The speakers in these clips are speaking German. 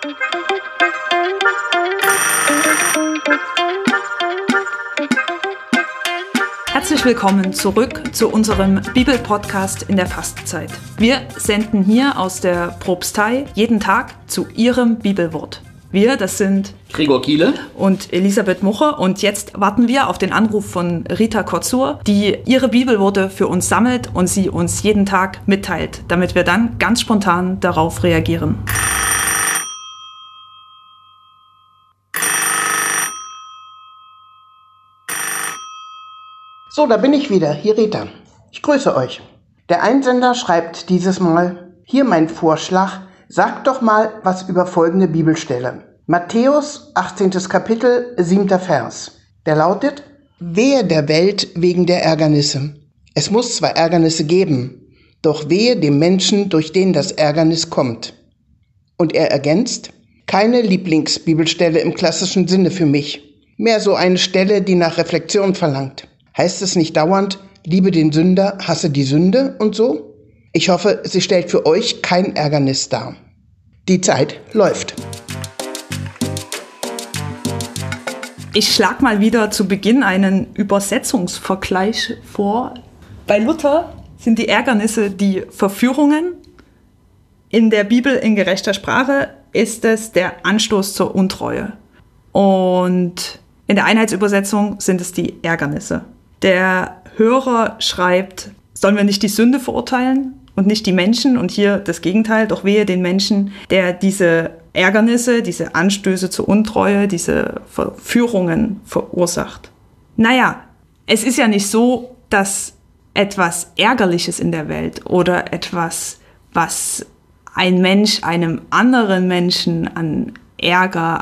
Herzlich willkommen zurück zu unserem Bibelpodcast in der Fastenzeit. Wir senden hier aus der Propstei jeden Tag zu Ihrem Bibelwort. Wir, das sind Gregor Kiele und Elisabeth Mucher, und jetzt warten wir auf den Anruf von Rita Kotzur, die ihre Bibelworte für uns sammelt und sie uns jeden Tag mitteilt, damit wir dann ganz spontan darauf reagieren. So, da bin ich wieder, hier Rita. Ich grüße euch. Der Einsender schreibt dieses Mal: Hier mein Vorschlag, sagt doch mal was über folgende Bibelstelle. Matthäus, 18. Kapitel, 7. Vers. Der lautet: Wehe der Welt wegen der Ärgernisse. Es muss zwar Ärgernisse geben, doch wehe dem Menschen, durch den das Ärgernis kommt. Und er ergänzt: Keine Lieblingsbibelstelle im klassischen Sinne für mich. Mehr so eine Stelle, die nach Reflexion verlangt. Heißt es nicht dauernd, liebe den Sünder, hasse die Sünde und so? Ich hoffe, sie stellt für euch kein Ärgernis dar. Die Zeit läuft. Ich schlage mal wieder zu Beginn einen Übersetzungsvergleich vor. Bei Luther sind die Ärgernisse die Verführungen. In der Bibel in gerechter Sprache ist es der Anstoß zur Untreue. Und in der Einheitsübersetzung sind es die Ärgernisse. Der Hörer schreibt: Sollen wir nicht die Sünde verurteilen und nicht die Menschen? Und hier das Gegenteil: Doch wehe den Menschen, der diese Ärgernisse, diese Anstöße zur Untreue, diese Verführungen verursacht. Naja, es ist ja nicht so, dass etwas Ärgerliches in der Welt oder etwas, was ein Mensch einem anderen Menschen an Ärger,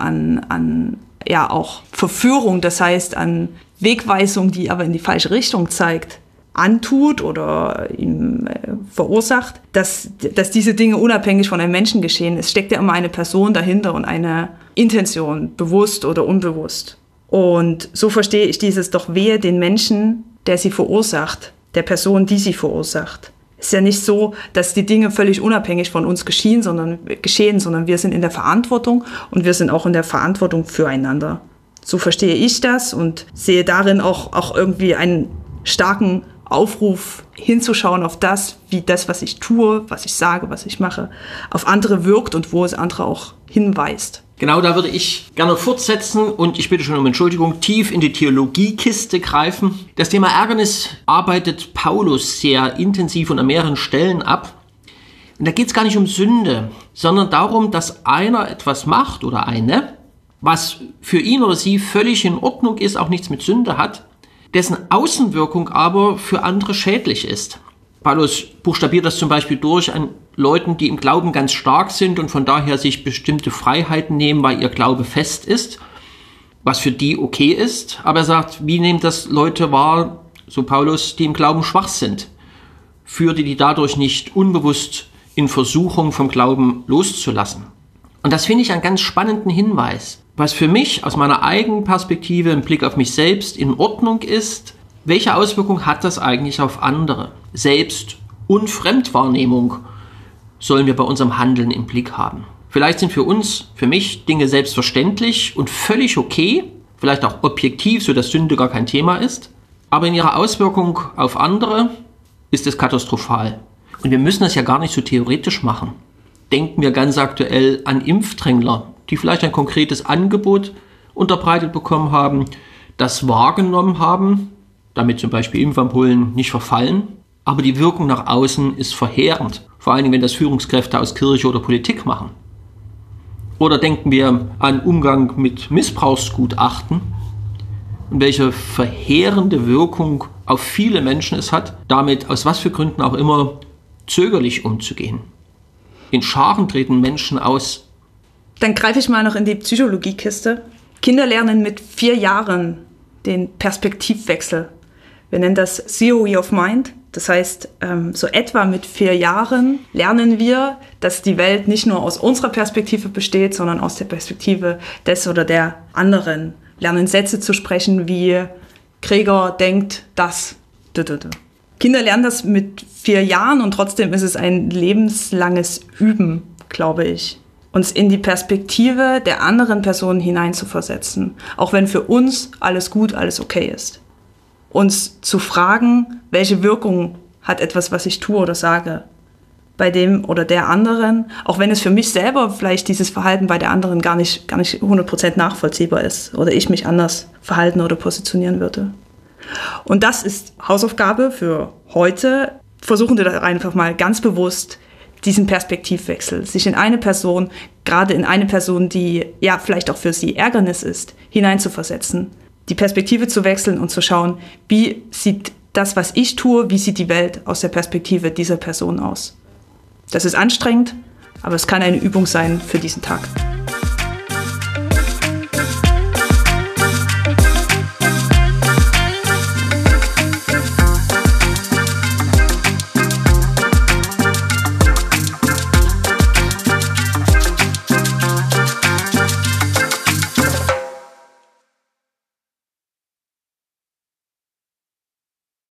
an auch Verführung, das heißt an Wegweisung, die aber in die falsche Richtung zeigt, antut oder ihm verursacht, dass diese Dinge unabhängig von einem Menschen geschehen. Es steckt ja immer eine Person dahinter und eine Intention, bewusst oder unbewusst. Und so verstehe ich dieses: Doch wehe den Menschen, der sie verursacht, der Person, die sie verursacht. Es ist ja nicht so, dass die Dinge völlig unabhängig von uns geschehen, sondern wir sind in der Verantwortung und wir sind auch in der Verantwortung füreinander. So verstehe ich das und sehe darin auch irgendwie einen starken Aufruf, hinzuschauen auf das, wie das, was ich tue, was ich sage, was ich mache, auf andere wirkt und wo es andere auch hinweist. Genau, da würde ich gerne fortsetzen und ich bitte schon um Entschuldigung, tief in die Theologiekiste greifen. Das Thema Ärgernis arbeitet Paulus sehr intensiv und an mehreren Stellen ab. Und da geht es gar nicht um Sünde, sondern darum, dass einer etwas macht oder eine, was für ihn oder sie völlig in Ordnung ist, auch nichts mit Sünde hat, dessen Außenwirkung aber für andere schädlich ist. Paulus buchstabiert das zum Beispiel durch an Leuten, die im Glauben ganz stark sind und von daher sich bestimmte Freiheiten nehmen, weil ihr Glaube fest ist, was für die okay ist. Aber er sagt, wie nehmen das Leute wahr, so Paulus, die im Glauben schwach sind? Führt die dadurch nicht unbewusst in Versuchung vom Glauben loszulassen? Und das finde ich einen ganz spannenden Hinweis. Was für mich aus meiner eigenen Perspektive im Blick auf mich selbst in Ordnung ist, welche Auswirkung hat das eigentlich auf andere? Selbst- und Fremdwahrnehmung sollen wir bei unserem Handeln im Blick haben. Vielleicht sind für mich Dinge selbstverständlich und völlig okay, vielleicht auch objektiv, so dass Sünde gar kein Thema ist, aber in ihrer Auswirkung auf andere ist es katastrophal. Und wir müssen das ja gar nicht so theoretisch machen. Denken wir ganz aktuell an Impfdrängler, die vielleicht ein konkretes Angebot unterbreitet bekommen haben, das wahrgenommen haben, damit zum Beispiel Impfampullen nicht verfallen, aber die Wirkung nach außen ist verheerend, vor allem wenn das Führungskräfte aus Kirche oder Politik machen. Oder denken wir an Umgang mit Missbrauchsgutachten und welche verheerende Wirkung auf viele Menschen es hat, damit aus was für Gründen auch immer zögerlich umzugehen. In Scharen treten Menschen aus. Dann greife ich mal noch in die Psychologiekiste. Kinder lernen mit 4 Jahren den Perspektivwechsel. Wir nennen das Theory of Mind. Das heißt, so etwa mit 4 Jahren lernen wir, dass die Welt nicht nur aus unserer Perspektive besteht, sondern aus der Perspektive des oder der anderen. Lernen Sätze zu sprechen wie: Gregor denkt das. Kinder lernen das mit 4 Jahren und trotzdem ist es ein lebenslanges Üben, glaube ich. uns in die Perspektive der anderen Person hineinzuversetzen, auch wenn für uns alles gut, alles okay ist. Uns zu fragen, welche Wirkung hat etwas, was ich tue oder sage, bei dem oder der anderen, auch wenn es für mich selber vielleicht dieses Verhalten bei der anderen gar nicht 100% nachvollziehbar ist oder ich mich anders verhalten oder positionieren würde. Und das ist Hausaufgabe für heute. Versuchen wir da einfach mal ganz bewusst diesen Perspektivwechsel, sich in eine Person, gerade in eine Person, die ja vielleicht auch für sie Ärgernis ist, hineinzuversetzen, die Perspektive zu wechseln und zu schauen, wie sieht das, was ich tue, wie sieht die Welt aus der Perspektive dieser Person aus. Das ist anstrengend, aber es kann eine Übung sein für diesen Tag.